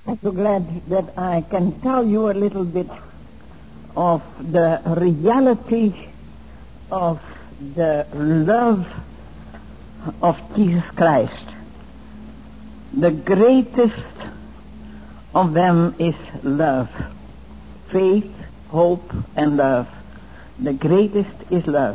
I'm so glad that I can tell you a little bit of the reality of the love of Jesus Christ. The greatest of them is love. Faith, hope, and love. The greatest is love.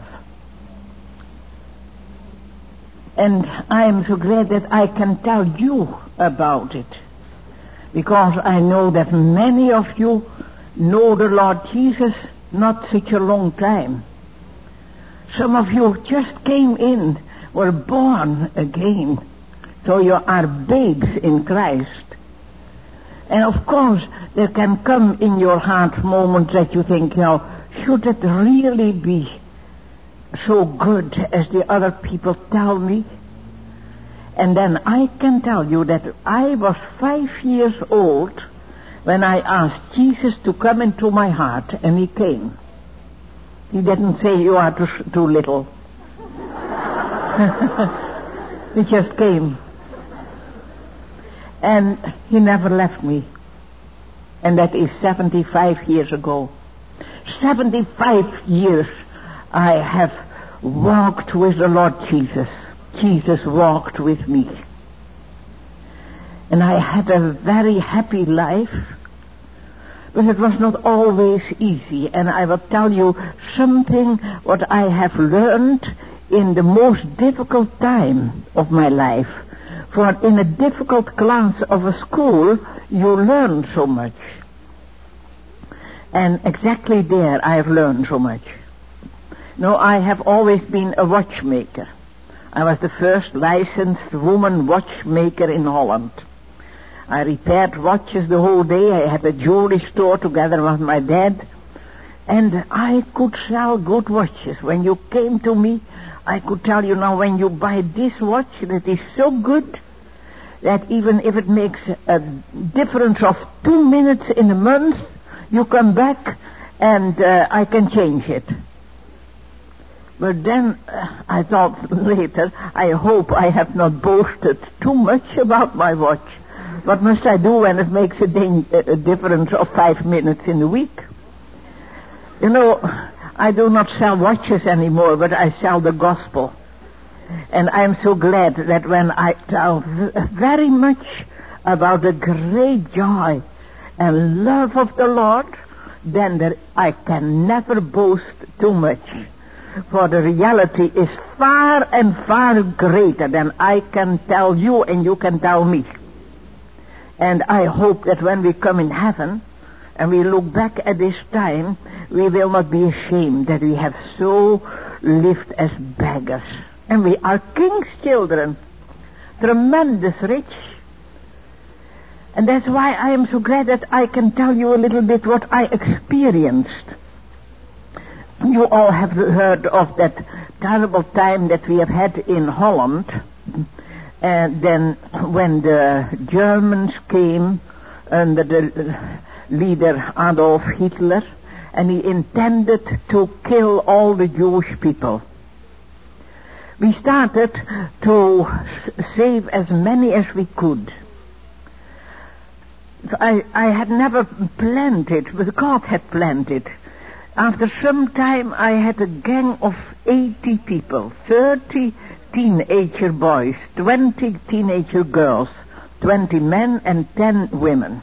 And I am so glad that I can tell you about it, because I know that many of you know the Lord Jesus not such a long time. Some of you just came in, were born again, so you are babes in Christ. And of course, there can come in your heart moments that you think, now, should it really be so good as the other people tell me? And then I can tell you that I was 5 years old when I asked Jesus to come into my heart, and he came. He didn't say, you are too little. He just came. And he never left me. And that is 75 years ago. 75 years I have walked with the Lord Jesus. Jesus walked with me. And I had a very happy life, but it was not always easy. And I will tell you something what I have learned in the most difficult time of my life. For in a difficult class of a school, you learn so much. And exactly there I have learned so much. No, I have always been a watchmaker. I was the first licensed woman watchmaker in Holland. I repaired watches the whole day. I had a jewelry store together with my dad. And I could sell good watches. When you came to me, I could tell you, now when you buy this watch that is so good that even if it makes a difference of 2 minutes in a month, you come back and I can change it. But then I thought later, I hope I have not boasted too much about my watch. What must I do when it makes a difference of 5 minutes in a week? You know, I do not sell watches anymore, but I sell the gospel. And I'm so glad that when I tell very much about the great joy and love of the Lord, then I can never boast too much. For the reality is far and far greater than I can tell you and you can tell me. And I hope that when we come in heaven and we look back at this time, we will not be ashamed that we have so lived as beggars. And we are king's children, tremendous rich. And that's why I am so glad that I can tell you a little bit what I experienced. You all have heard of that terrible time that we have had in Holland. And then when the Germans came under the leader Adolf Hitler, and he intended to kill all the Jewish people. We started to save as many as we could. I had never planned it, but God had planned it. After some time I had a gang of 80 people, 30 teenager boys, 20 teenager girls, 20 men and 10 women.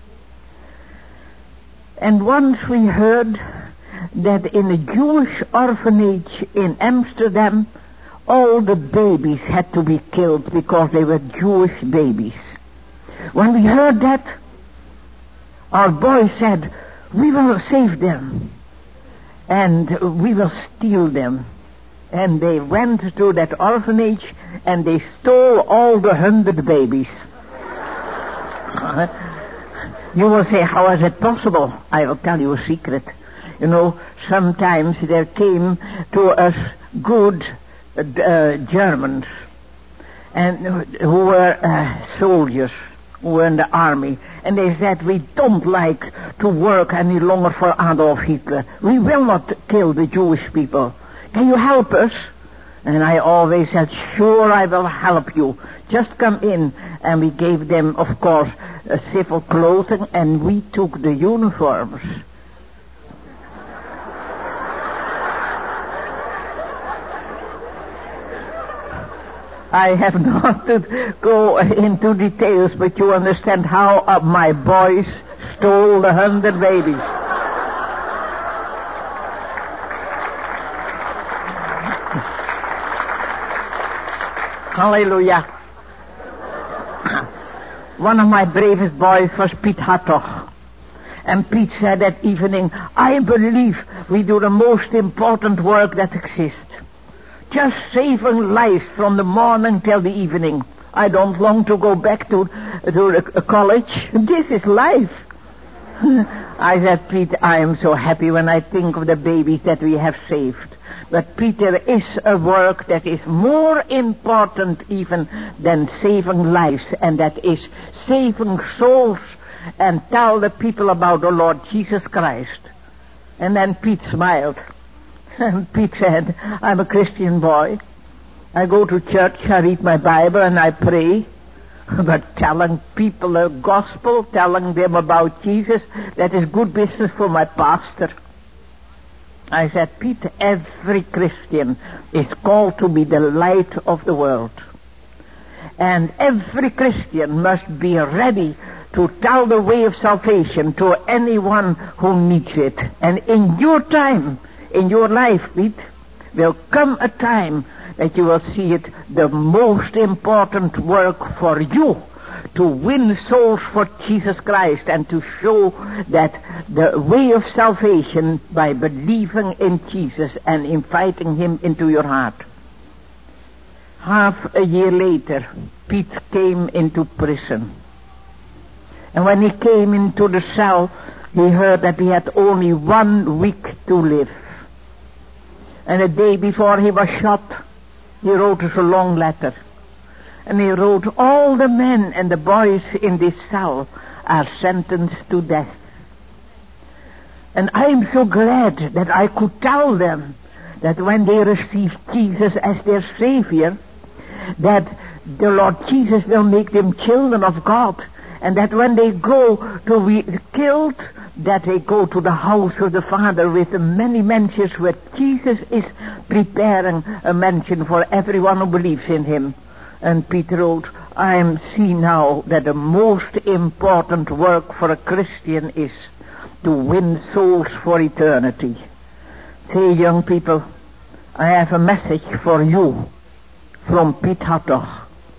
And once we heard that in a Jewish orphanage in Amsterdam, all the babies had to be killed because they were Jewish babies. When we heard that, our boys said, we will save them and we will steal them. And they went to that orphanage and they stole all the 100 babies. You will say, how is it possible? I will tell you a secret. You know, sometimes there came to us good Germans and who were soldiers, who were in the army, and they said, we don't like to work any longer for Adolf Hitler. We will not kill the Jewish people. Can you help us? And I always said, sure, I will help you. Just come in. And we gave them, of course, civil clothing, and we took the uniforms. I have not to go into details, but you understand how my boys stole the 100 babies. Hallelujah. One of my bravest boys was Piet Hartog. And Piet said that evening, I believe we do the most important work that exists. Just saving lives from the morning till the evening. I don't long to go back to college. This is life. I said, Piet, I am so happy when I think of the babies that we have saved. But Peter, is a work that is more important even than saving lives, and that is saving souls and tell the people about the Lord Jesus Christ. And then Piet smiled. And Piet said, I'm a Christian boy. I go to church, I read my Bible, and I pray. But telling people the gospel, telling them about Jesus, that is good business for my pastor. I said, Piet, every Christian is called to be the light of the world. And every Christian must be ready to tell the way of salvation to anyone who needs it. And in your time, in your life, Piet, will come a time that you will see it the most important work for you to win souls for Jesus Christ and to show that the way of salvation by believing in Jesus and inviting Him into your heart. Half a year later, Piet came into prison. And when he came into the cell, he heard that he had only 1 week to live. And the day before he was shot, he wrote us a long letter. And he wrote, all the men and the boys in this cell are sentenced to death. And I am so glad that I could tell them that when they receive Jesus as their Savior, that the Lord Jesus will make them children of God. And that when they go to be killed, that they go to the house of the Father with the many mansions where Jesus is preparing a mansion for everyone who believes in Him. And Peter wrote, I see now that the most important work for a Christian is to win souls for eternity. Say, young people, I have a message for you from Piet Hartog.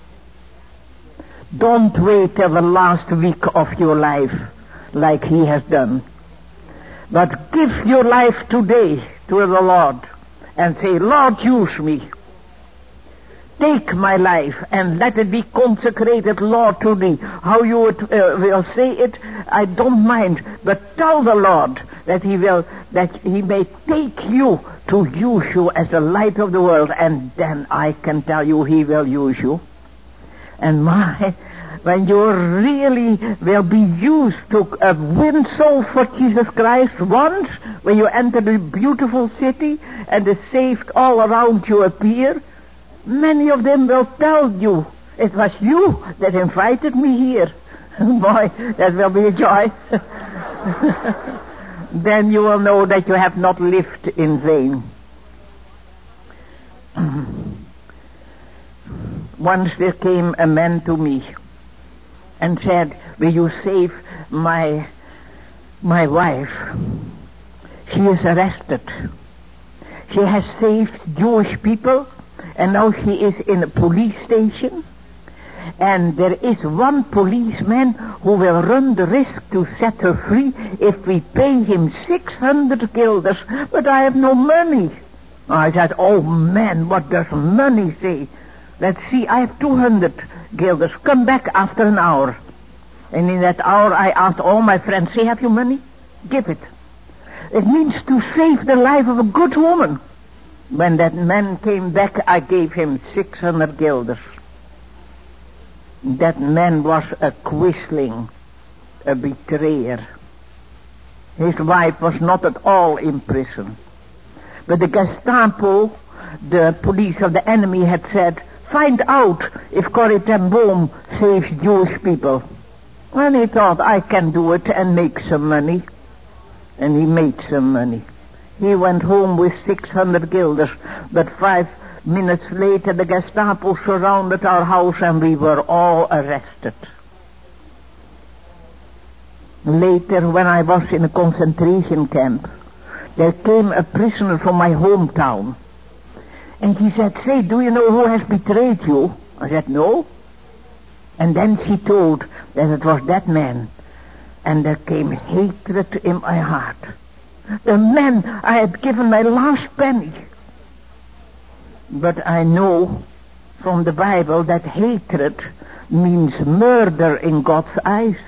Don't wait till the last week of your life like he has done. But give your life today to the Lord and say, Lord, use me. Take my life and let it be consecrated, Lord, to Thee. How you will say it, I don't mind. But tell the Lord that He may take you to use you as the light of the world, and then I can tell you He will use you. And when you really will be used to win souls for Jesus Christ once, when you enter the beautiful city and the saved all around you appear, many of them will tell you, it was you that invited me here. Boy, that will be a joy. Then you will know that you have not lived in vain. Once there came a man to me and said, will you save my wife? She is arrested. She has saved Jewish people, and now she is in a police station. And there is one policeman who will run the risk to set her free if we pay him 600 guilders, but I have no money. I said, oh man, what does money say? Let's see, I have 200 guilders. Come back after an hour. And in that hour I asked all my friends, say, have you money? Give it. It means to save the life of a good woman. When that man came back, I gave him 600 guilders. That man was a quisling, a betrayer. His wife was not at all in prison. But the Gestapo, the police of the enemy, had said, find out if Corrie ten Boom saves Jewish people. And he thought, I can do it and make some money. And he made some money. He went home with 600 guilders, but 5 minutes later the Gestapo surrounded our house and we were all arrested. Later, when I was in a concentration camp, there came a prisoner from my hometown. And he said, say, do you know who has betrayed you? I said, no. And then she told that it was that man. And there came hatred in my heart. The man I had given my last penny. But I know from the Bible that hatred means murder in God's eyes.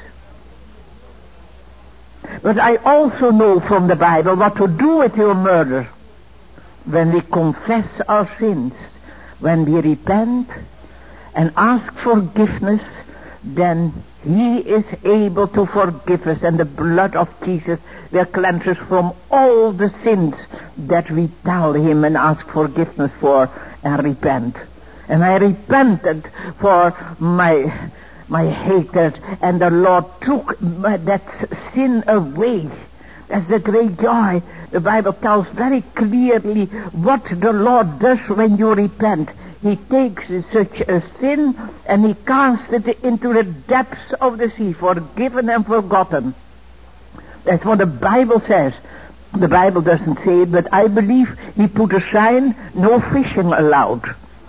But I also know from the Bible what to do with your murder. When we confess our sins, when we repent and ask forgiveness, then He is able to forgive us, and the blood of Jesus will cleanse us from all the sins that we tell Him and ask forgiveness for and repent. And I repented for my hatred, and the Lord took that sin away. That's the great joy. The Bible tells very clearly what the Lord does when you repent. He takes such a sin and He casts it into the depths of the sea, forgiven and forgotten. That's what the Bible says. The Bible doesn't say it, but I believe He put a sign, no fishing allowed.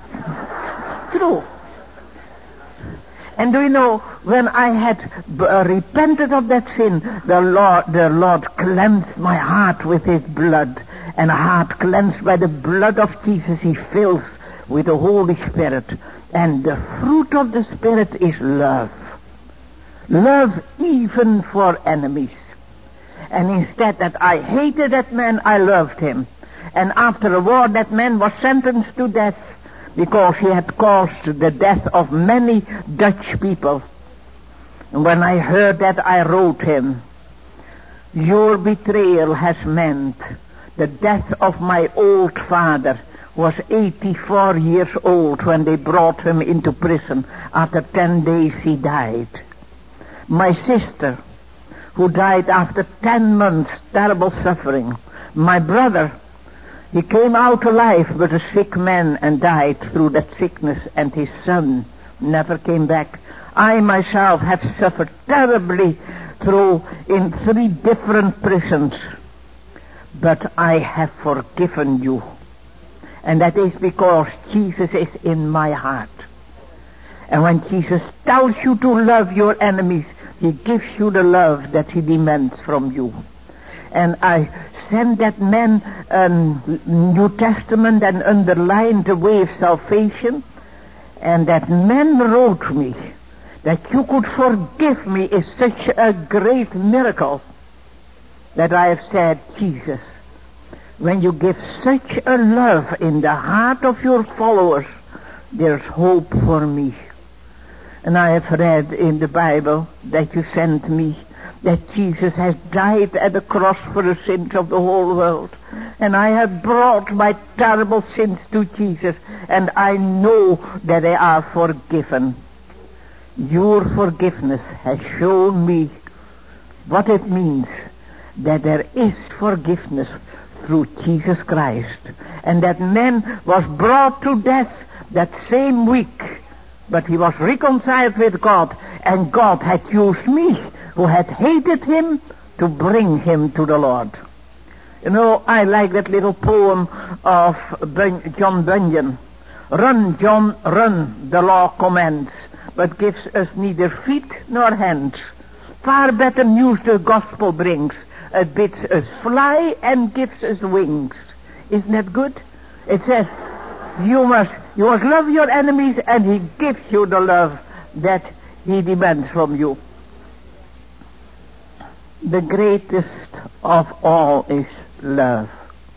True. And do you know, when I had repented of that sin, the Lord cleansed my heart with His blood. And a heart cleansed by the blood of Jesus He fills with the Holy Spirit. And the fruit of the Spirit is love. Love even for enemies. And instead that I hated that man, I loved him. And after the war, that man was sentenced to death, because he had caused the death of many Dutch people. And when I heard that, I wrote him, your betrayal has meant the death of my old father, who was 84 years old when they brought him into prison. After 10 days he died. My sister, who died after 10 months, terrible suffering. My brother, he came out alive but a sick man and died through that sickness, and his son never came back. I myself have suffered terribly in 3 different prisons, but I have forgiven you. And that is because Jesus is in my heart. And when Jesus tells you to love your enemies, He gives you the love that He demands from you. And I sent that man a New Testament and underlined the way of salvation. And that man wrote me that you could forgive me is such a great miracle that I have said, Jesus, when you give such a love in the heart of your followers, there's hope for me. And I have read in the Bible that you sent me, that Jesus has died at the cross for the sins of the whole world. And I have brought my terrible sins to Jesus, and I know that they are forgiven. Your forgiveness has shown me what it means that there is forgiveness through Jesus Christ. And that man was brought to death that same week, but he was reconciled with God, and God had used me, who had hated him, to bring him to the Lord. You know, I like that little poem of John Bunyan. Run, John, run, the law commands, but gives us neither feet nor hands. Far better news the gospel brings. It bids us fly and gives us wings. Isn't that good? It says, you must love your enemies, and He gives you the love that He demands from you. The greatest of all is love.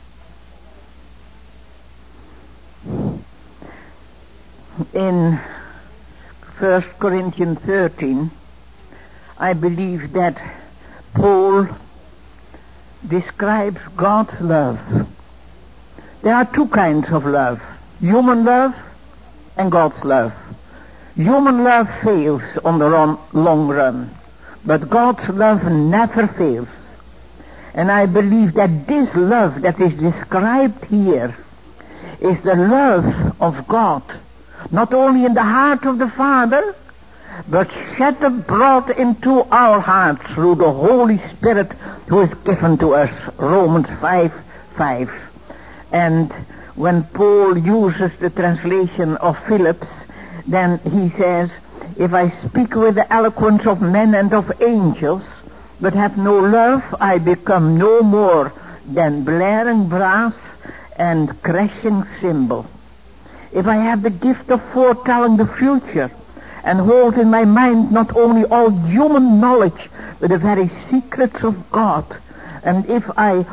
In 1 Corinthians 13, I believe that Paul describes God's love. There are 2 kinds of love: human love and God's love. Human love fails on the long run. But God's love never fails. And I believe that this love that is described here is the love of God, not only in the heart of the Father, but shed abroad into our hearts through the Holy Spirit who is given to us. Romans 5:5. And when Paul uses the translation of Phillips, then he says, if I speak with the eloquence of men and of angels, but have no love, I become no more than blaring brass and crashing cymbal. If I have the gift of foretelling the future, and hold in my mind not only all human knowledge, but the very secrets of God, and if I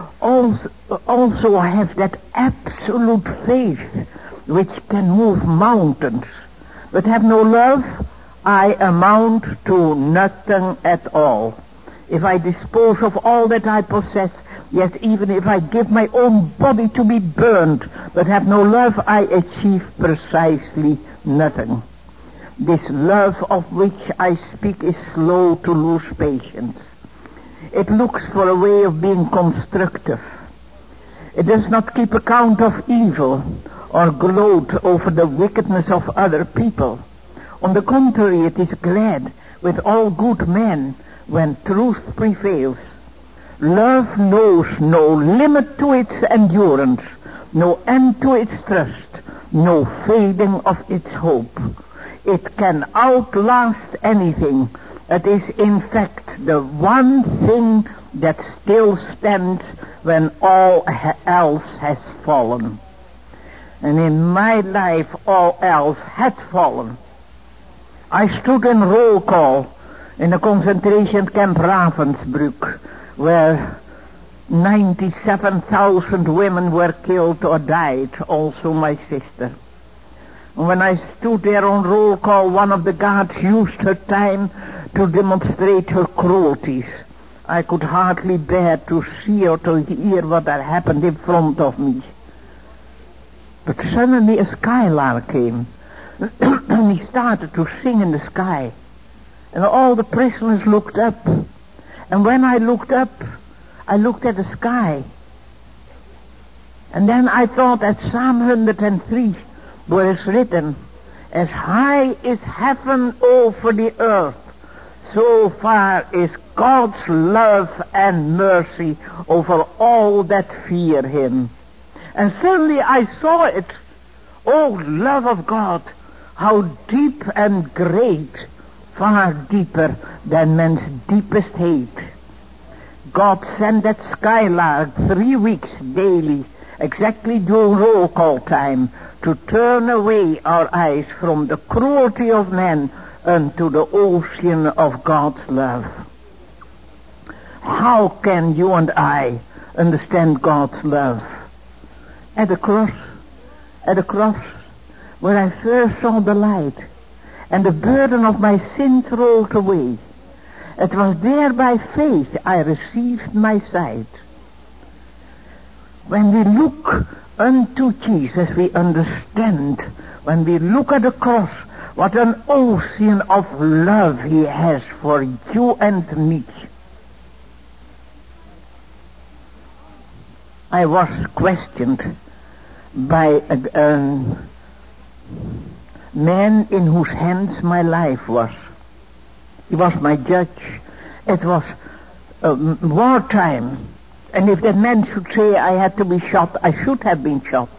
also have that absolute faith which can move mountains, but have no love, I amount to nothing at all. If I dispose of all that I possess, yes, even if I give my own body to be burned, but have no love, I achieve precisely nothing. This love of which I speak is slow to lose patience. It looks for a way of being constructive. It does not keep account of evil or gloat over the wickedness of other people. On the contrary, it is glad with all good men when truth prevails. Love knows no limit to its endurance, no end to its trust, no fading of its hope. It can outlast anything. It is in fact the one thing that still stands when all else has fallen. And in my life all else had fallen. I stood in roll call in the concentration camp Ravensbrück, where 97,000 women were killed or died, also my sister. And when I stood there on roll call, one of the guards used her time to demonstrate her cruelties. I could hardly bear to see or to hear what had happened in front of me. But suddenly a skylark came, and he started to sing in the sky. And all the prisoners looked up. And when I looked up, I looked at the sky. And then I thought that Psalm 103, where it's written, as high is heaven over the earth, so far is God's love and mercy over all that fear him. And suddenly I saw it. Oh, love of God, how deep and great, far deeper than man's deepest hate. God sent that skylark 3 weeks daily, exactly during roll call time, to turn away our eyes from the cruelty of man unto the ocean of God's love. How can you and I understand God's love? At the cross, where I first saw the light, and the burden of my sins rolled away. It was there by faith I received my sight. When we look unto Jesus, we understand. When we look at the cross, what an ocean of love he has for you and me. I was questioned by a man in whose hands my life was. He was my judge. It was wartime. And if that man should say I had to be shot, I should have been shot.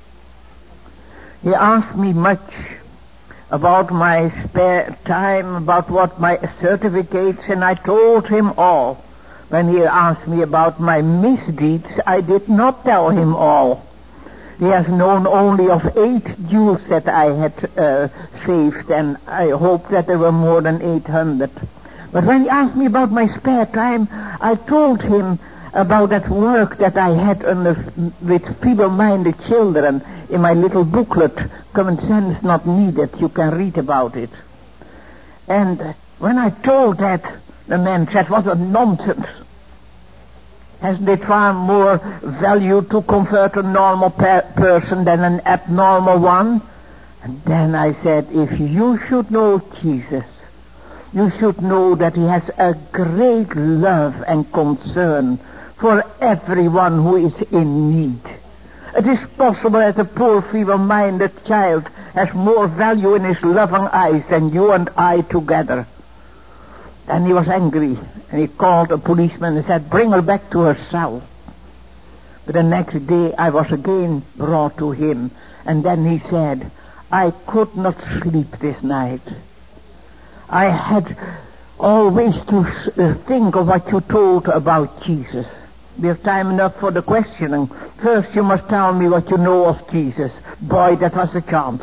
He asked me much about my spare time, about what my certificates, and I told him all. When he asked me about my misdeeds, I did not tell him all. He has known only of 8 Jews that I had saved, and I hope that there were more than 800. But when he asked me about my spare time, I told him about that work that I had with feeble-minded children in my little booklet, Common Sense Not Needed. You can read about it. And when I told that, the man said, what a nonsense. Hasn't it far more value to convert a normal person than an abnormal one? And then I said, if you should know Jesus, you should know that he has a great love and concern for everyone who is in need. It is possible that a poor, feeble-minded child has more value in his loving eyes than you and I together. And he was angry, and he called a policeman and said, "Bring her back to her cell." But the next day I was again brought to him, and then he said, "I could not sleep this night. I had always to think of what you told about Jesus." We have time enough for the questioning. First you must tell me what you know of Jesus. Boy, that was a chance.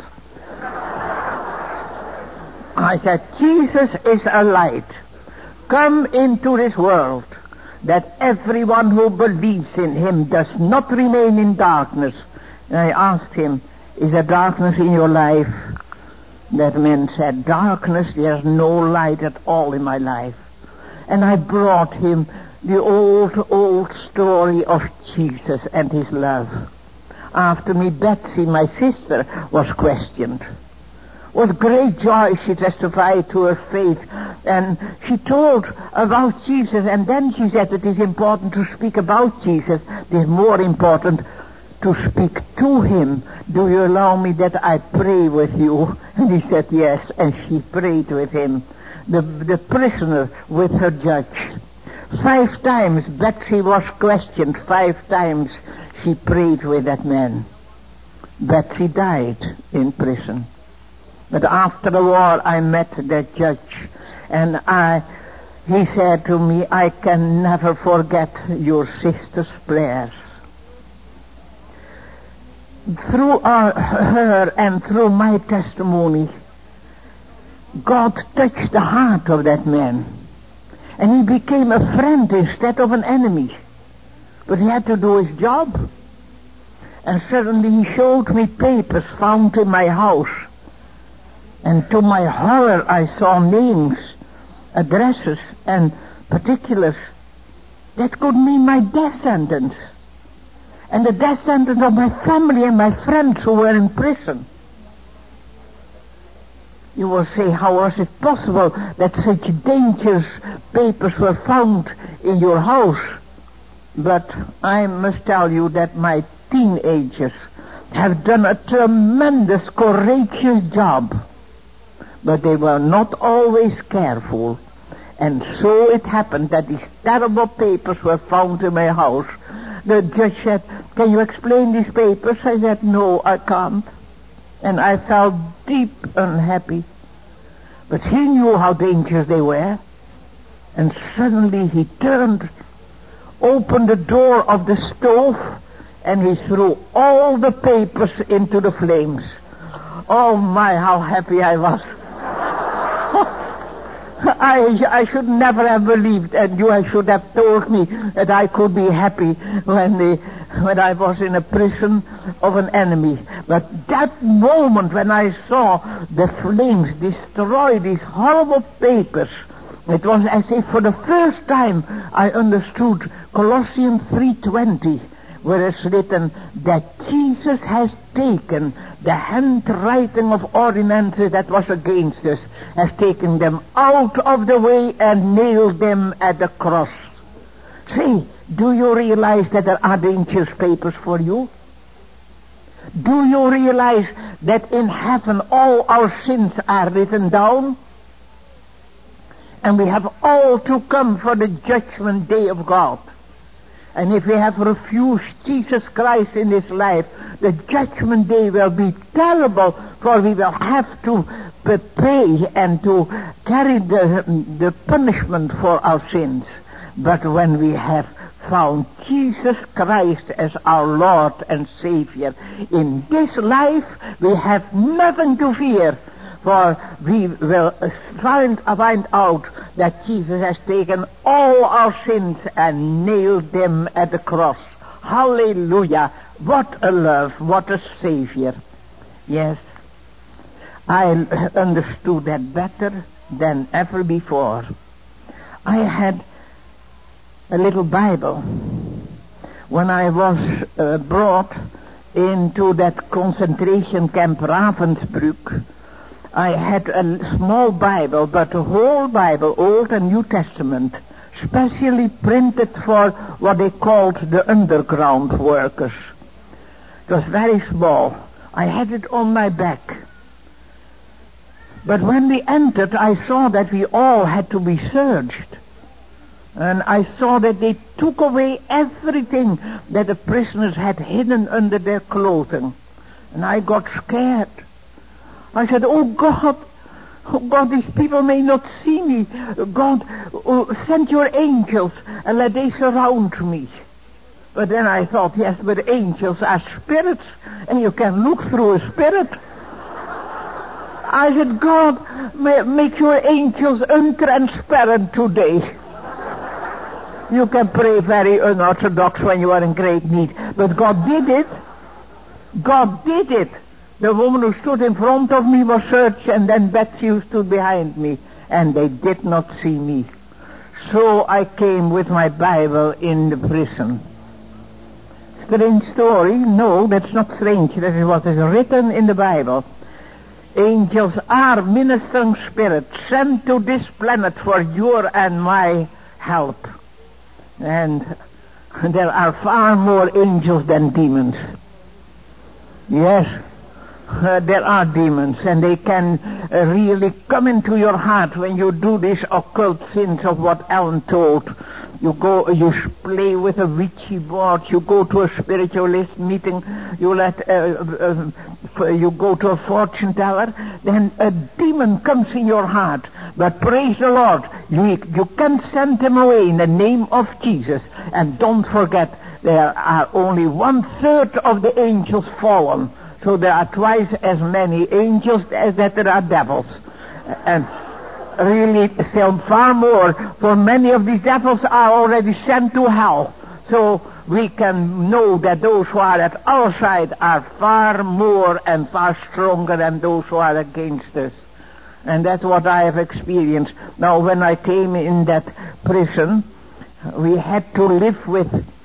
I said, Jesus is a light come into this world, that everyone who believes in him does not remain in darkness. And I asked him, is there darkness in your life? That man said, darkness, there's no light at all in my life. And I brought him the old story of Jesus and his love. After me, Betsy, my sister, was questioned. With great joy she testified to her faith, and she told about Jesus, and then she said it is important to speak about Jesus. It is more important to speak to him. Do you allow me that I pray with you? And he said yes, and she prayed with him. The prisoner with her judge. 5 times Betsy was questioned. 5 times she prayed with that man. Betsy died in prison. But after the war I met that judge, and he said to me, I can never forget your sister's prayers. Through her and through my testimony, God touched the heart of that man. And he became a friend instead of an enemy. But he had to do his job. And suddenly he showed me papers found in my house. And to my horror I saw names, addresses and particulars that could mean my death sentence. And the death sentence of my family and my friends who were in prison. You will say, how was it possible that such dangerous papers were found in your house? But I must tell you that my teenagers have done a tremendous, courageous job. But they were not always careful. And so it happened that these terrible papers were found in my house. The judge said, can you explain these papers? I said, no, I can't. And I felt deep unhappy. But he knew how dangerous they were. And suddenly he turned, opened the door of the stove, and he threw all the papers into the flames. Oh my, how happy I was. I should never have believed, and you should have told me that I could be happy when I was in a prison of an enemy. But that moment when I saw the flames destroy these horrible papers, it was as if for the first time I understood Colossians 3:20, where it's written that Jesus has taken the handwriting of ordinances that was against us, has taken them out of the way and nailed them at the cross. Say, do you realize that there are dangerous papers for you? Do you realize that in heaven all our sins are written down? And we have all to come for the judgment day of God. And if we have refused Jesus Christ in this life, the judgment day will be terrible, for we will have to pay and to carry the punishment for our sins. But when we have found Jesus Christ as our Lord and Savior in this life, we have nothing to fear. For we will find out that Jesus has taken all our sins and nailed them at the cross. Hallelujah. What a love, what a Savior. Yes, I understood that better than ever before. I had a little Bible when I was brought into that concentration camp Ravensbrück. I had a small Bible, but a whole Bible, Old and New Testament, specially printed for what they called the underground workers. It was very small. I had it on my back. But when we entered, I saw that we all had to be searched. And I saw that they took away everything that the prisoners had hidden under their clothing. And I got scared. I said, oh God, these people may not see me. God, send your angels and let they surround me. But then I thought, yes, but angels are spirits, and you can look through a spirit. I said, God, make your angels untransparent today. You can pray very unorthodox when you are in great need. But God did it. God did it. The woman who stood in front of me was searched, and then Betsy who stood behind me, and they did not see me. So I came with my Bible in the prison. Strange story? No, that's not strange. That is what is written in the Bible. Angels are ministering spirits sent to this planet for your and my help. And there are far more angels than demons. Yes, there are demons, and they can really come into your heart when you do these occult sins of what Ellen told. You play with a Ouija board, you go to a spiritualist meeting, you go to a fortune teller, then a demon comes in your heart. But praise the Lord, you can send him away in the name of Jesus. And don't forget, there are only 1/3 of the angels fallen. So there are twice as many angels as that there are devils. And really, still far more, for many of these devils are already sent to hell. So we can know that those who are at our side are far more and far stronger than those who are against us. And that's what I have experienced. Now, when I came in that prison, we had to live with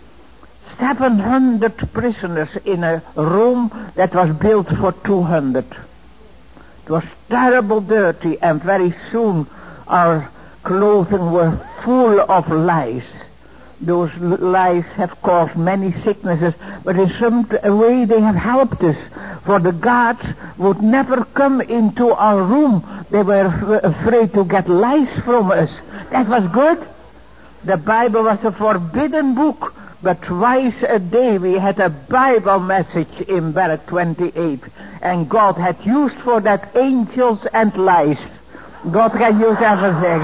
700 prisoners in a room that was built for 200. It was terrible dirty, and very soon our clothing were full of lice. Those lice have caused many sicknesses, but in some way they have helped us. For the guards would never come into our room. They were afraid to get lice from us. That was good. The Bible was a forbidden book, but twice a day we had a Bible message in Barrack 28. And God had used for that angels and lice. God can use everything.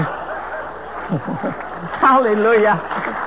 Hallelujah.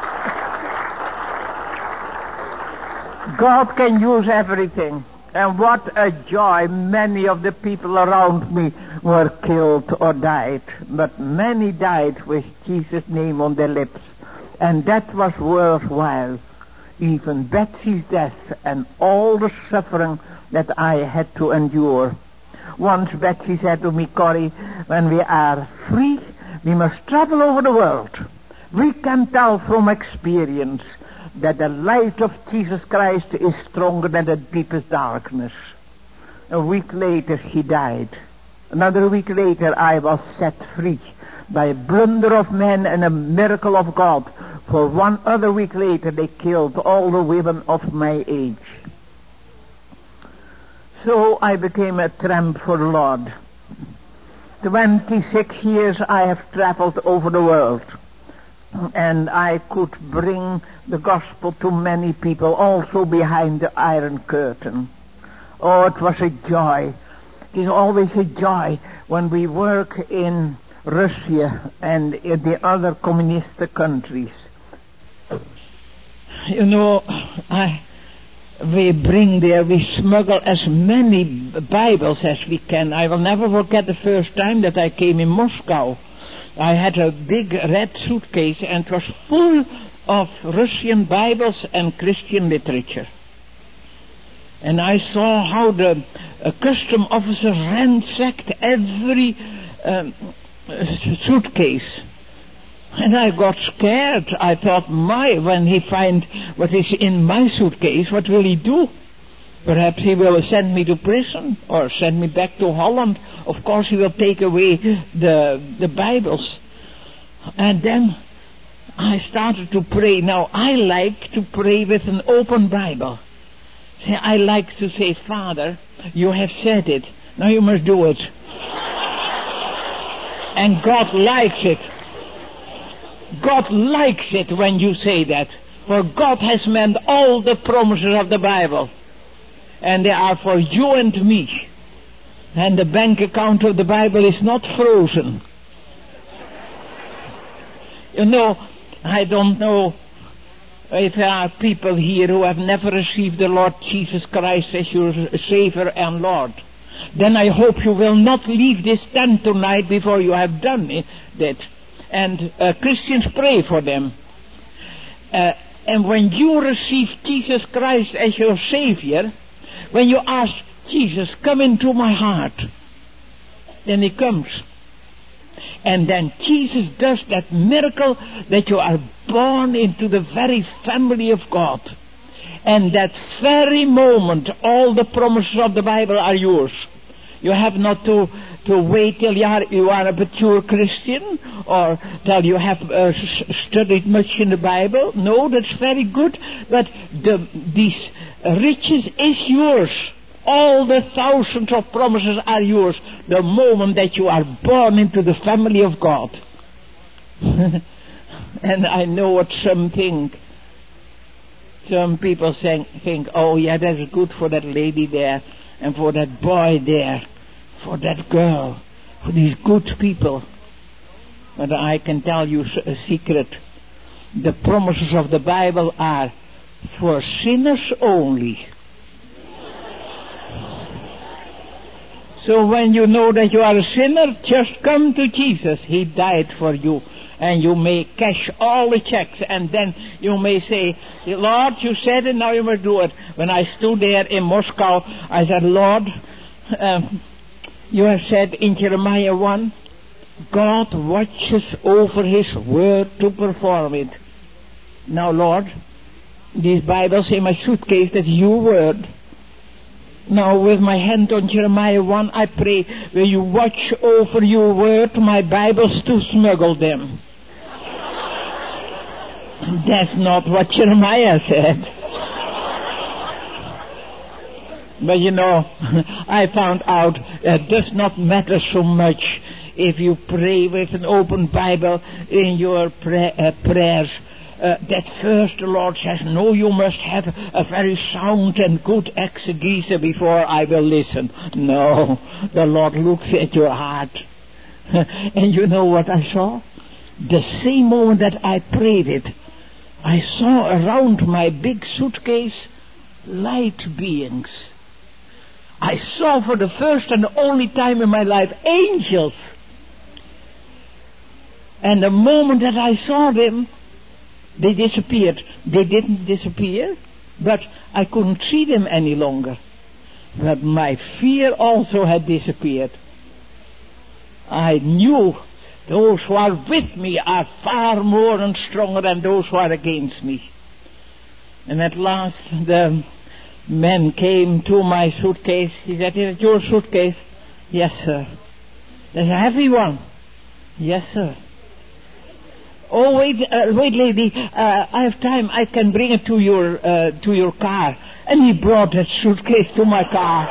God can use everything. And what a joy. Many of the people around me were killed or died. But many died with Jesus' name on their lips. And that was worthwhile. Even Betsy's death and all the suffering that I had to endure. Once Betsy said to me, Corrie, when we are free, we must travel over the world. We can tell from experience that the light of Jesus Christ is stronger than the deepest darkness. A week later he died. Another week later I was set free by a blunder of men and a miracle of God. For one other week later they killed all the women of my age. So I became a tramp for the Lord. 26 years I have traveled over the world. And I could bring the gospel to many people, also behind the Iron Curtain. Oh, it was a joy. It is always a joy when we work in Russia and in the other communist countries. You know, we smuggle as many Bibles as we can. I will never forget the first time that I came in Moscow. I had a big red suitcase and it was full of Russian Bibles and Christian literature. And I saw how the custom officer ransacked every suitcase. And I got scared. I thought, when he finds what is in my suitcase, what will he do? Perhaps he will send me to prison or send me back to Holland. Of course he will take away the Bibles. And then I started to pray. Now I like to pray with an open Bible. I like to say, Father, you have said it. Now you must do it. And God likes it. God likes it when you say that. For God has meant all the promises of the Bible. And they are for you and me. And the bank account of the Bible is not frozen. You know, I don't know if there are people here who have never received the Lord Jesus Christ as your Savior and Lord. Then I hope you will not leave this tent tonight before you have done that. And Christians, pray for them. And when you receive Jesus Christ as your Savior, when you ask Jesus, come into my heart, then He comes. And then Jesus does that miracle that you are born into the very family of God. And that very moment, all the promises of the Bible are yours. You have not to wait till you are a mature Christian or till you have studied much in the Bible. No, that's very good. But these riches is yours. All the thousands of promises are yours the moment that you are born into the family of God. And I know what some think. Some people think, oh yeah, that's good for that lady there, and for that boy there, for that girl, for these good people. But I can tell you a secret. The promises of the Bible are for sinners only. So when you know that you are a sinner, just come to Jesus. He died for you. And you may cash all the checks. And then you may say, Lord, you said it, now you must do it. When I stood there in Moscow, I said, Lord, you have said in Jeremiah 1, God watches over His word to perform it. Now, Lord, these Bibles in my suitcase, that's your word. Now, with my hand on Jeremiah 1, I pray, will you watch over your word, my Bibles, to smuggle them? That's not what Jeremiah said. But you know, I found out it does not matter so much if you pray with an open Bible in your prayers. That first the Lord says, no, you must have a very sound and good exegesis before I will listen. No, the Lord looks at your heart. And you know what I saw? The same moment that I prayed it, I saw around my big suitcase light beings. I saw for the first and only time in my life angels. And the moment that I saw them, they disappeared. They didn't disappear, but I couldn't see them any longer. But my fear also had disappeared. I knew those who are with me are far more and stronger than those who are against me. And at last the man came to my suitcase. He said, is it your suitcase? Yes, sir. There's a heavy one. Yes, sir. Oh, wait, lady, I have time. I can bring it to your car. And he brought that suitcase to my car.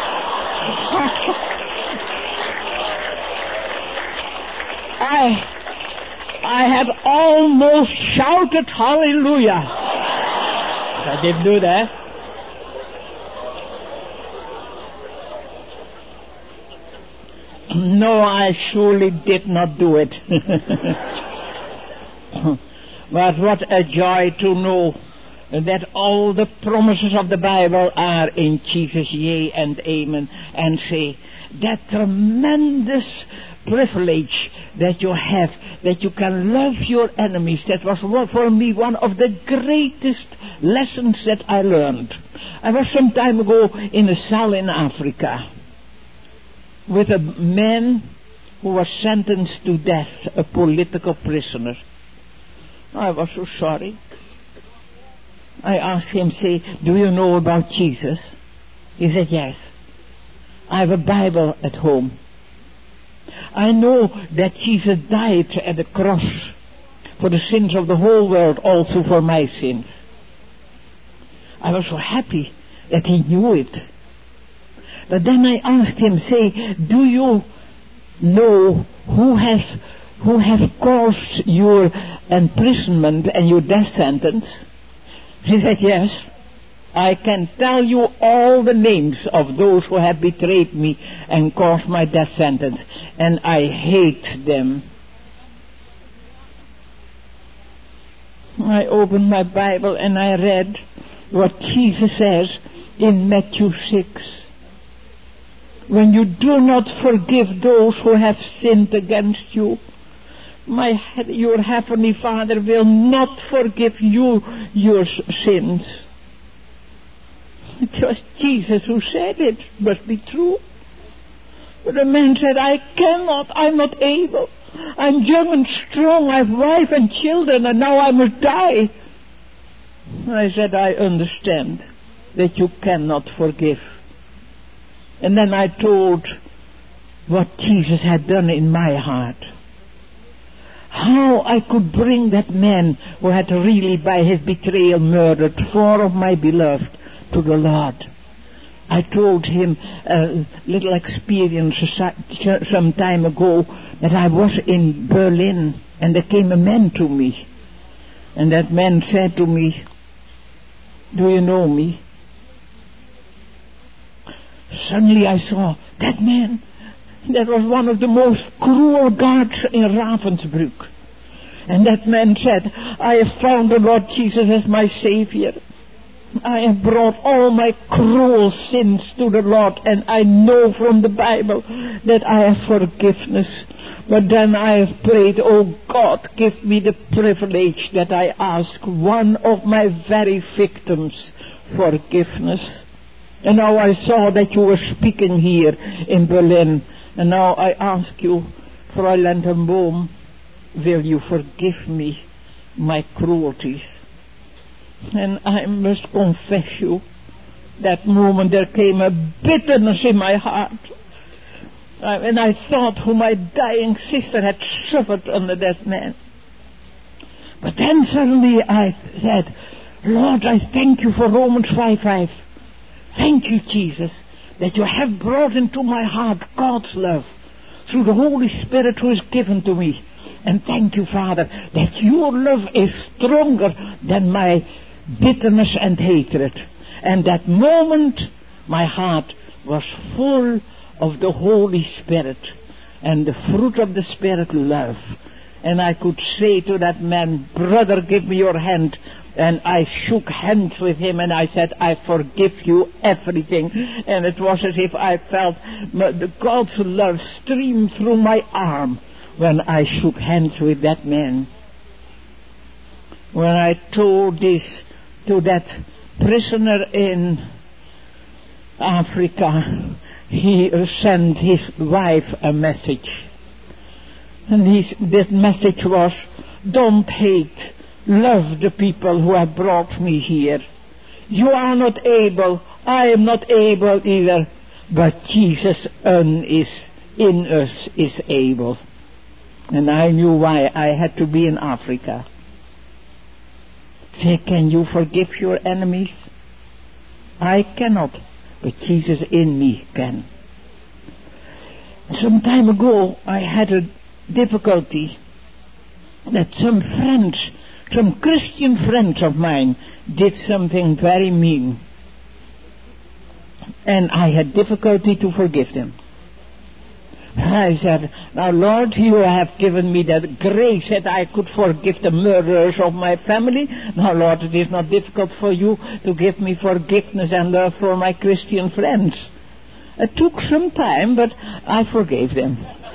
I had almost shouted hallelujah. I didn't do that. No, I surely did not do it. But what a joy to know that all the promises of the Bible are in Jesus, yea and amen. And say, that tremendous privilege that you have, that you can love your enemies, that was for me one of the greatest lessons that I learned. I was some time ago in a cell in Africa with a man who was sentenced to death, a political prisoner. I was so sorry. I asked him, say, do you know about Jesus? He said, yes. I have a Bible at home. I know that Jesus died at the cross for the sins of the whole world, also for my sins. I was so happy that he knew it. But then I asked him, say, do you know who has caused your imprisonment and your death sentence? He said, yes. I can tell you all the names of those who have betrayed me and caused my death sentence, and I hate them. I opened my Bible and I read what Jesus says in Matthew 6. When you do not forgive those who have sinned against you, your heavenly Father will not forgive you your sins. It was Jesus who said it. It must be true. But the man said, I cannot, I'm not able. I'm young and strong, I have wife and children, and now I must die. I said, I understand that you cannot forgive. And then I told what Jesus had done in my heart. How I could bring that man who had really by his betrayal murdered 4 of my beloved to the Lord. I told him a little experience some time ago that I was in Berlin and there came a man to me. And that man said to me, do you know me? Suddenly I saw that man. That was one of the most cruel guards in Ravensbrück. And that man said, I have found the Lord Jesus as my Savior. I have brought all my cruel sins to the Lord, and I know from the Bible that I have forgiveness. But then I have prayed, oh God, give me the privilege that I ask one of my very victims forgiveness. And now I saw that you were speaking here in Berlin, and now I ask you, Fräulein ten Boom, will you forgive me my cruelties? And I must confess you, that moment there came a bitterness in my heart. And I thought how my dying sister had suffered under that man. But then suddenly I said, Lord, I thank you for Romans 5:5. Thank you, Jesus, that you have brought into my heart God's love through the Holy Spirit who is given to me. And thank you, Father, that your love is stronger than my bitterness and hatred. And that moment my heart was full of the Holy Spirit and the fruit of the Spirit, love. And I could say to that man, brother, give me your hand. And I shook hands with him and I said, I forgive you everything. And it was as if I felt God's love stream through my arm when I shook hands with that man. When I told this to that prisoner in Africa, he sent his wife a message. And that message was, don't hate, love the people who have brought me here. You are not able, I am not able either, but Jesus is in us is able. And I knew why I had to be in Africa. Say, can you forgive your enemies? I cannot, but Jesus in me can. Some time ago I had a difficulty that some Christian friends of mine did something very mean. And I had difficulty to forgive them. I said, now Lord, you have given me that grace that I could forgive the murderers of my family. Now Lord, it is not difficult for you to give me forgiveness and love for my Christian friends. It took some time, but I forgave them.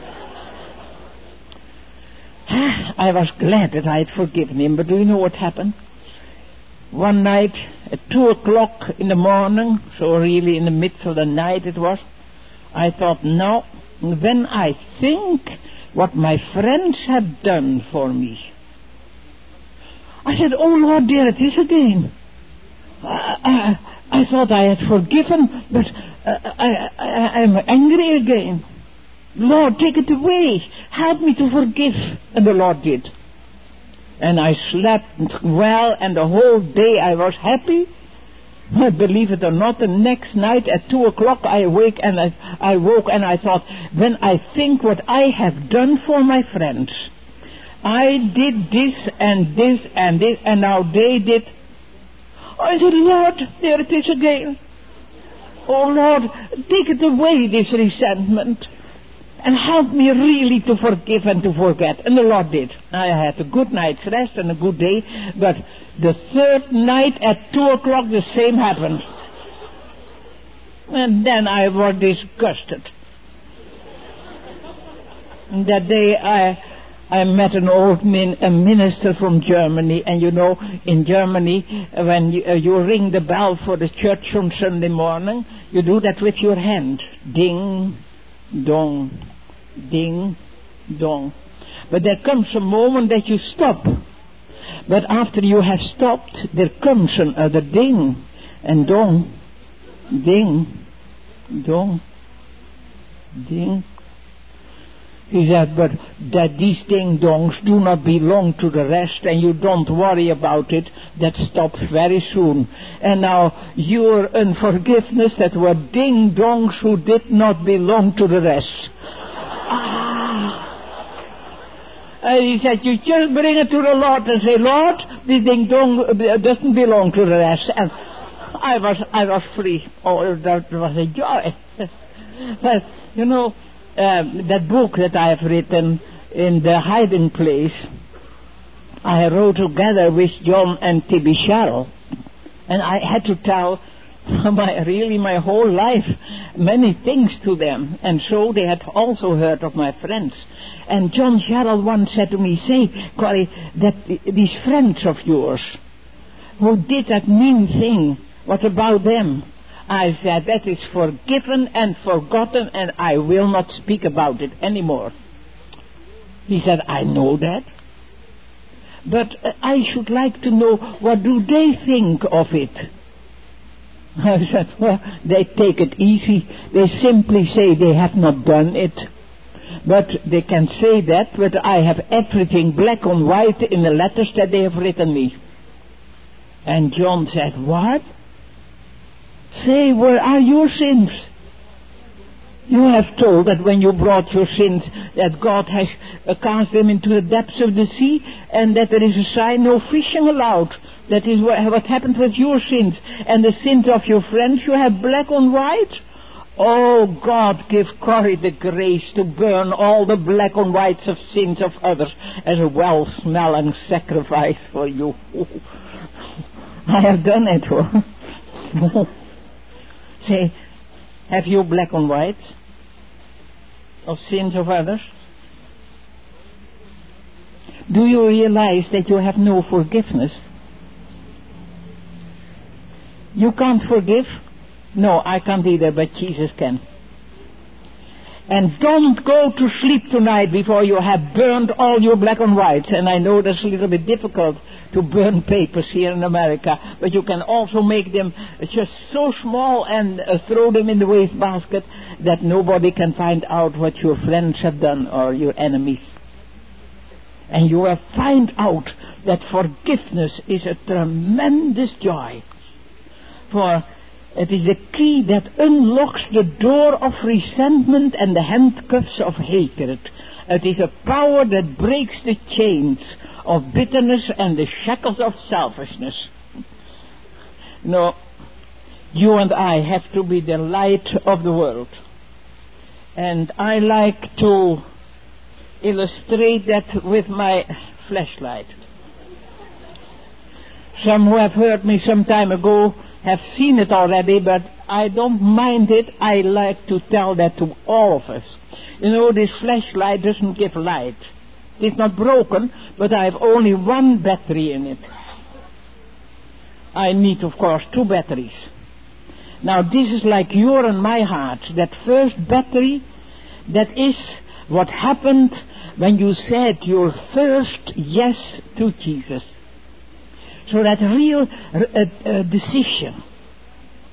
I was glad that I had forgiven him, but do you know what happened? One night at 2:00 in the morning, so really in the midst of the night it was, I thought, no, when I think what my friends have done for me, I said, oh Lord, there it is again. I thought I had forgiven, but I'm angry again. Lord, take it away. Help me to forgive. And the Lord did. And I slept well, and the whole day I was happy. Believe it or not, the next night at 2 o'clock I woke and I thought, when I think what I have done for my friends, I did this and this and this, and now they did. I said, Lord, there it is again. Oh Lord, take it away, this resentment, and help me really to forgive and to forget. And the Lord did. I had a good night's rest and a good day, but the third night at 2 o'clock the same happened. And then I was disgusted. That day I met an old a minister from Germany, and you know, in Germany, when you ring the bell for the church on Sunday morning, you do that with your hand. Ding, dong, ding, dong. But there comes a moment that you stop. But after you have stopped, there comes another ding and dong, ding, dong, ding. He said, but that these ding-dongs do not belong to the rest, and you don't worry about it, that stops very soon. And now your unforgiveness, that were ding-dongs who did not belong to the rest. And he said, you just bring it to the Lord and say, Lord, this ding-dong doesn't belong to the rest. And I was free. Oh, that was a joy. But, you know, that book that I have written, In the Hiding Place, I wrote together with John and Tibby Sherrill, and I had to tell my whole life many things to them, and so they had also heard of my friends. And John Sherrill once said to me, say, Corrie, that these friends of yours who did that mean thing, what about them? I said, that is forgiven and forgotten, and I will not speak about it anymore. He said, I know that, but I should like to know, what do they think of it? I said, well, they take it easy. They simply say they have not done it. But they can say that, but I have everything black on white in the letters that they have written me. And John said, what? Say, where are your sins? You have told that when you brought your sins, that God has cast them into the depths of the sea, and that there is a sign, no fishing allowed. That is what happened with your sins. And the sins of your friends you have black on white. Oh, God, give Corrie the grace to burn all the black on whites of sins of others as a well-smelling sacrifice for you. I have done it. Say, have you black on white of sins of others? Do you realize that you have no forgiveness? You can't forgive? No, I can't either, but Jesus can. And don't go to sleep tonight before you have burned all your black and whites. And I know that's a little bit difficult to burn papers here in America, but you can also make them just so small and throw them in the wastebasket that nobody can find out what your friends have done or your enemies. And you will find out that forgiveness is a tremendous joy. For it is the key that unlocks the door of resentment and the handcuffs of hatred. It is a power that breaks the chains of bitterness and the shackles of selfishness. No, you and I have to be the light of the world. And I like to illustrate that with my flashlight. Some who have heard me some time ago have seen it already, but I don't mind it. I like to tell that to all of us. You know, this flashlight doesn't give light. It's not broken, but I have only one battery in it. I need, of course, 2 batteries. Now, this is like your and my heart. That first battery, that is what happened when you said your first yes to Jesus. So that real decision.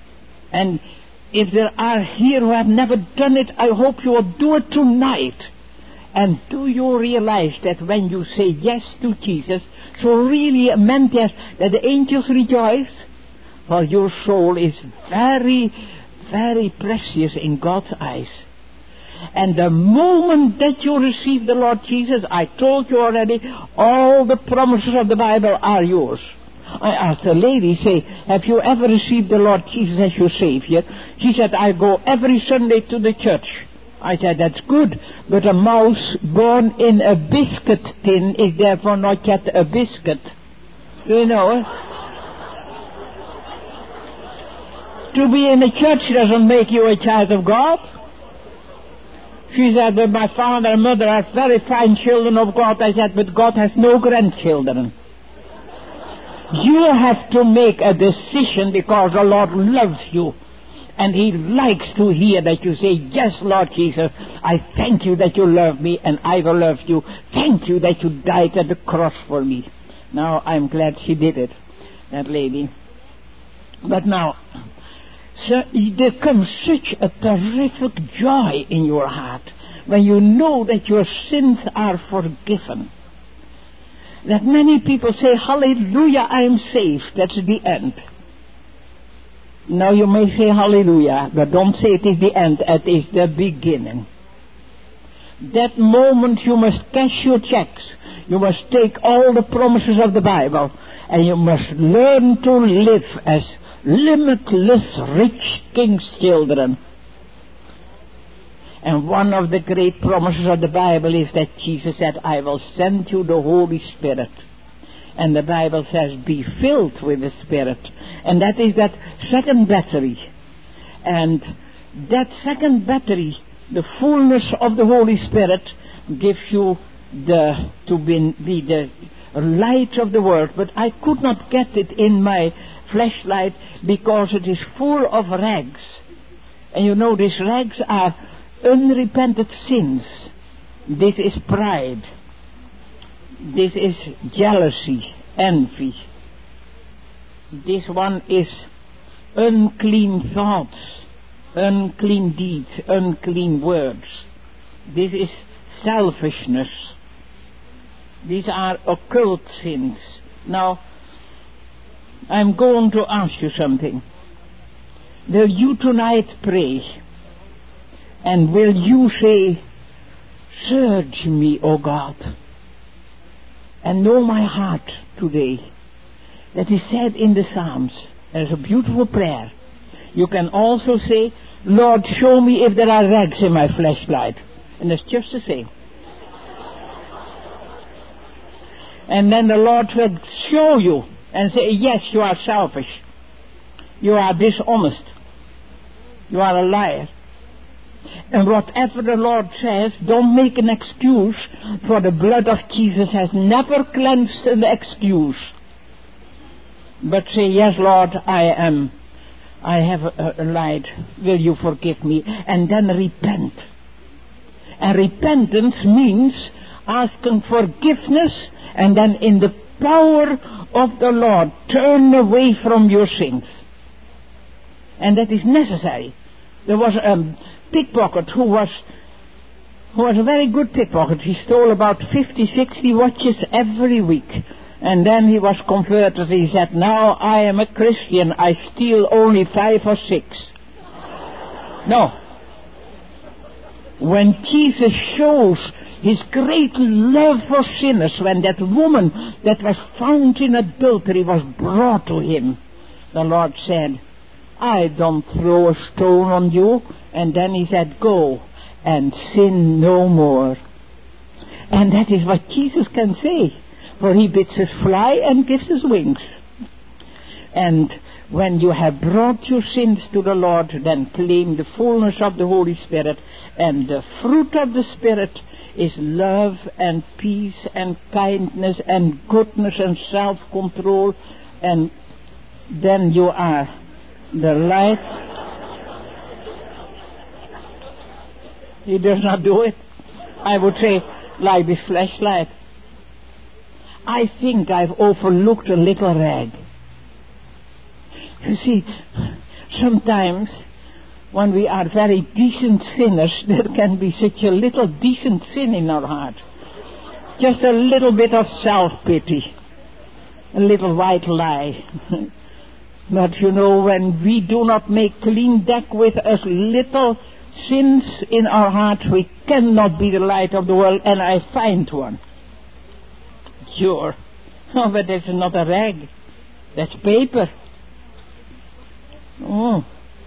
And if there are here who have never done it, I hope you will do it tonight. And do you realize that when you say yes to Jesus, so really meant yes, that the angels rejoice? For your soul is very, very precious in God's eyes. And the moment that you receive the Lord Jesus, I told you already, all the promises of the Bible are yours. I asked a lady, say, have you ever received the Lord Jesus as your Savior? She said, I go every Sunday to the church. I said, that's good, but a mouse born in a biscuit tin is therefore not yet a biscuit. Do you know it? To be in the church doesn't make you a child of God. She said, but my father and mother are very fine children of God. I said, but God has no grandchildren. You have to make a decision because the Lord loves you. And He likes to hear that you say, yes, Lord Jesus, I thank you that you love me and I will love you. Thank you that you died at the cross for me. Now, I'm glad she did it, that lady. But now, there comes such a terrific joy in your heart when you know that your sins are forgiven. That many people say, hallelujah, I am saved. That's the end. Now you may say hallelujah, but don't say it is the end, it is the beginning. That moment you must cash your checks. You must take all the promises of the Bible and you must learn to live as limitless rich king's children. And one of the great promises of the Bible is that Jesus said, I will send you the Holy Spirit. And the Bible says, be filled with the Spirit. And that is that second battery. And that second battery, the fullness of the Holy Spirit, gives you the light of the world. But I could not get it in my flashlight because it is full of rags. And you know, these rags are unrepented sins. This is pride. This is jealousy, envy. This one is unclean thoughts, unclean deeds, unclean words. This is selfishness. These are occult sins. Now, I'm going to ask you something. Will you tonight pray? And will you say, search me, O God, and know my heart today? That is said in the Psalms. There's a beautiful prayer. You can also say, Lord, show me if there are rags in my flashlight. And it's just the same. And then the Lord will show you and say, yes, you are selfish. You are dishonest. You are a liar. And whatever the Lord says, don't make an excuse, for the blood of Jesus has never cleansed an excuse. But say, yes, Lord, I have lied. Will you forgive me? And then repent. And repentance means asking forgiveness, and then in the power of the Lord, turn away from your sins. And that is necessary. There was a pickpocket who was a very good pickpocket. He stole about 50, 60 watches every week. And then he was converted. He said, now I am a Christian. I steal only 5 or 6. No. When Jesus shows His great love for sinners, when that woman that was found in adultery was brought to Him, the Lord said, I don't throw a stone on you. And then He said, go and sin no more. And that is what Jesus can say. For He bids us fly and gives us wings. And when you have brought your sins to the Lord, then claim the fullness of the Holy Spirit. And the fruit of the Spirit is love and peace and kindness and goodness and self-control. And then you are the light. He does not do it. I would say, like this flashlight. I think I've overlooked a little rag. You see, Sometimes, when we are very decent sinners, there can be such a little decent sin in our heart. Just a little bit of self-pity. A little white lie. But you know, when we do not make clean deck with us little sins in our heart, we cannot be the light of the world. And I find one. Sure. Oh, but that's not a rag. That's paper. Oh.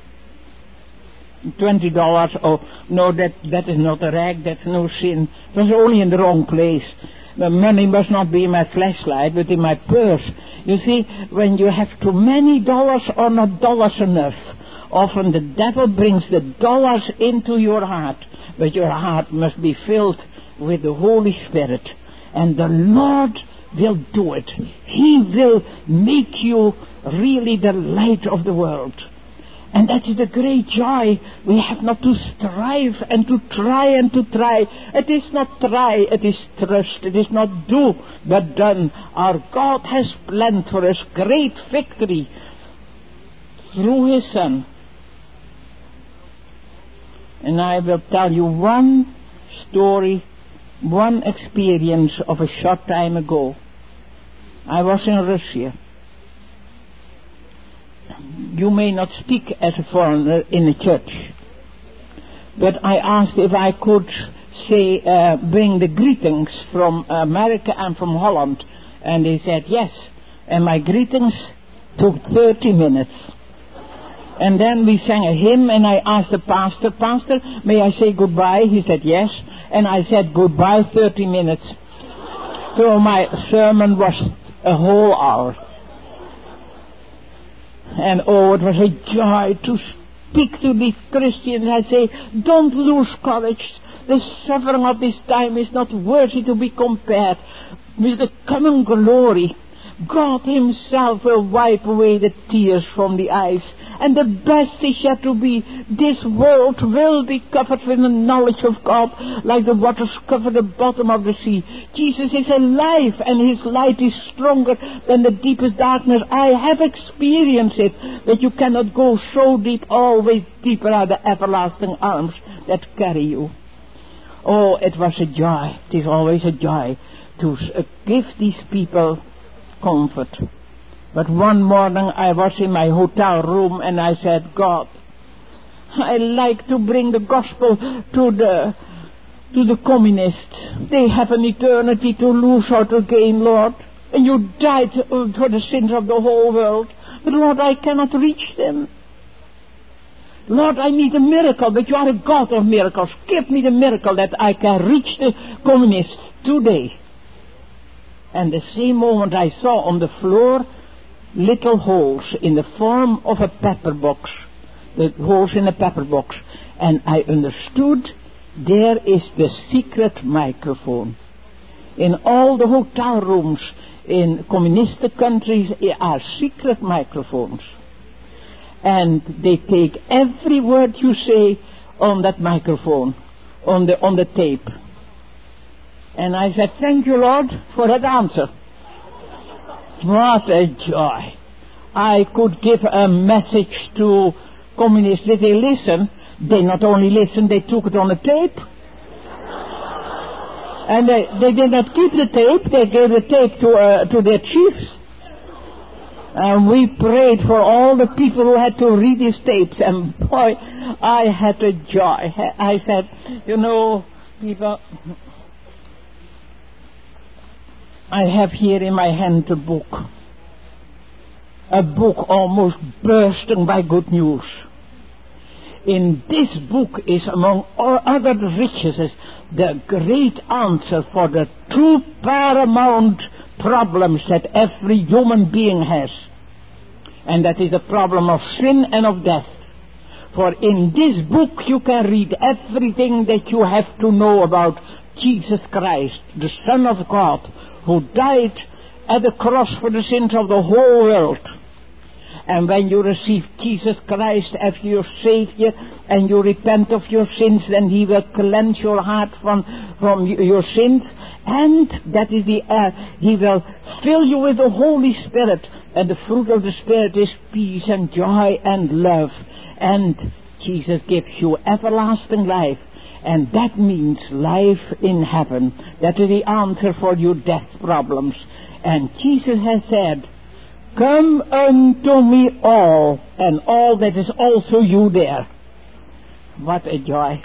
$20. Oh, no, that is not a rag. That's no sin. It was only in the wrong place. The money must not be in my flashlight, but in my purse. You see, when you have too many dollars or not dollars enough, often the devil brings the dollars into your heart, but your heart must be filled with the Holy Spirit. And the Lord will do it. He will make you really the light of the world. And that is the great joy. We have not to strive and to try and to try. It is not try, it is trust. It is not do, but done. Our God has planned for us great victory through His Son. And I will tell you one story, one experience of a short time ago. I was in Russia. You may not speak as a foreigner in a church, but I asked if I could bring the greetings from America and from Holland, and they said yes, and my greetings took 30 minutes. And then we sang a hymn, and I asked the pastor, may I say goodbye? He said yes, and I said goodbye 30 minutes. So my sermon was a whole hour. And oh, it was a joy to speak to these Christians. I say, don't lose courage. The suffering of this time is not worthy to be compared with the coming glory. God Himself will wipe away the tears from the eyes. And the best is yet to be. This world will be covered with the knowledge of God, like the waters cover the bottom of the sea. Jesus is alive, and His light is stronger than the deepest darkness. I have experienced it, that you cannot go so deep. Always deeper are the everlasting arms that carry you. Oh, it was a joy. It is always a joy to give these people comfort. But one morning I was in my hotel room and I said, God, I like to bring the gospel to the communists. They have an eternity to lose or to gain, Lord. And you died for the sins of the whole world. But Lord, I cannot reach them. Lord, I need a miracle, but you are a God of miracles. Give me the miracle that I can reach the communists today. And the same moment I saw on the floor little holes in the form of a pepper box. The holes in a pepper box. And I understood there is the secret microphone. In all the hotel rooms in communistic countries are secret microphones. And they take every word you say on that microphone, on the tape. And I said, thank you, Lord, for that answer. What a joy. I could give a message to communists. Did they listen? They not only listened, they took it on a tape. And they did not keep the tape, they gave the tape to their chiefs. And we prayed for all the people who had to read these tapes. And boy, I had a joy. I said, you know, people, I have here in my hand a book almost bursting by good news. In this book is, among all other riches, the great answer for the two paramount problems that every human being has. And that is the problem of sin and of death. For in this book you can read everything that you have to know about Jesus Christ, the Son of God, who died at the cross for the sins of the whole world. And when you receive Jesus Christ as your Savior and you repent of your sins, then He will cleanse your heart from your sins. And that is He will fill you with the Holy Spirit. And the fruit of the Spirit is peace and joy and love. And Jesus gives you everlasting life. And that means life in heaven. That is the answer for your death problems. And Jesus has said, come unto me all, and all that is also you there. What a joy.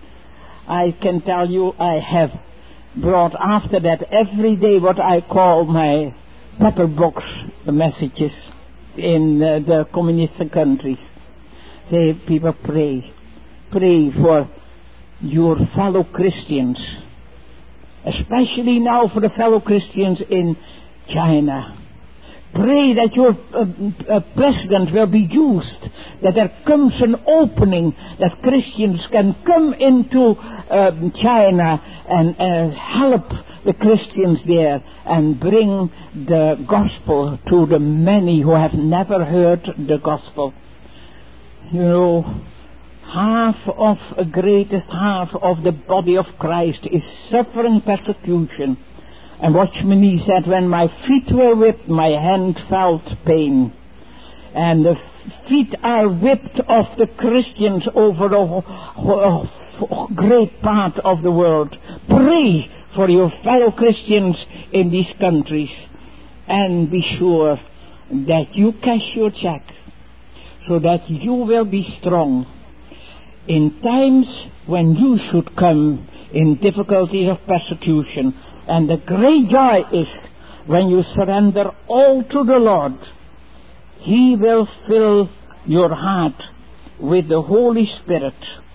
I can tell you I have brought after that every day what I call my pepper box messages in the communist countries. Say, people, pray for your fellow Christians, especially now for the fellow Christians in China. Pray that your president will be used, that there comes an opening, that Christians can come into China and help the Christians there and bring the gospel to the many who have never heard the gospel. You know, a greatest half of the body of Christ is suffering persecution. And Watchman Nee said, when my feet were whipped, my hand felt pain. And the feet are whipped of the Christians over a great part of the world. Pray for your fellow Christians in these countries. And be sure that you cash your check, so that you will be strong in times when you should come in difficulties of persecution. And the great joy is when you surrender all to the Lord. He will fill your heart with the Holy Spirit.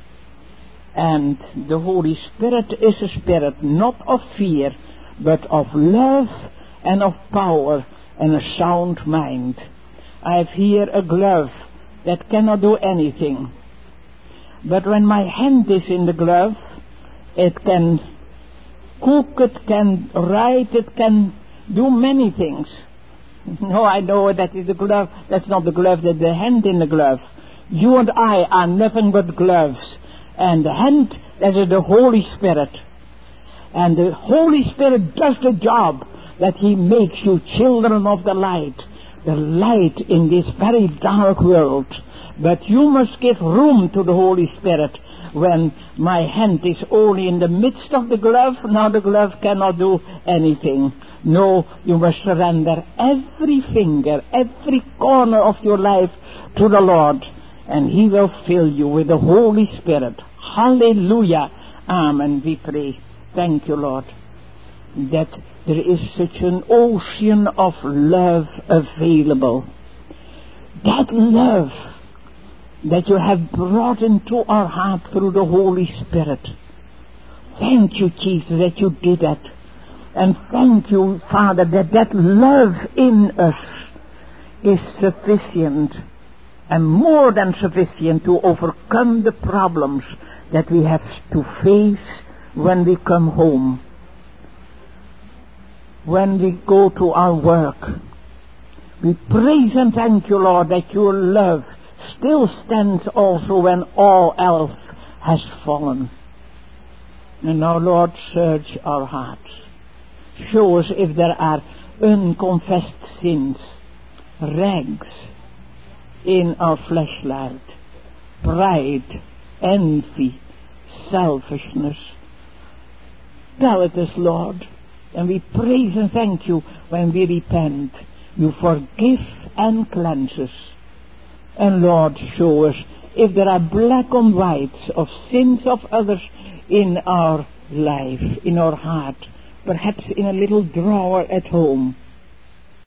And the Holy Spirit is a spirit not of fear, but of love and of power and a sound mind. I have here a glove that cannot do anything. But when my hand is in the glove, it can cook, it can write, it can do many things. No, I know that is the glove. That's not the glove, that's the hand in the glove. You and I are nothing but gloves. And the hand, that is the Holy Spirit. And the Holy Spirit does the job that He makes you children of the light in this very dark world. But you must give room to the Holy Spirit. When my hand is only in the midst of the glove, now the glove cannot do anything. No, you must surrender every finger, every corner of your life to the Lord, and He will fill you with the Holy Spirit. Hallelujah. Amen. We pray. Thank you, Lord, that there is such an ocean of love available. That love that you have brought into our heart through the Holy Spirit. Thank you, Jesus, that you did that. And thank you, Father, that love in us is sufficient and more than sufficient to overcome the problems that we have to face when we come home, when we go to our work. We praise and thank you, Lord, that your love still stands also when all else has fallen. And now, Lord, search our hearts. Show us if there are unconfessed sins, rags in our fleshlight, pride, envy, selfishness. Tell it us, Lord, and we praise and thank you when we repent. You forgive and cleanse us. And Lord, show us if there are black on whites of sins of others in our life, in our heart, perhaps in a little drawer at home.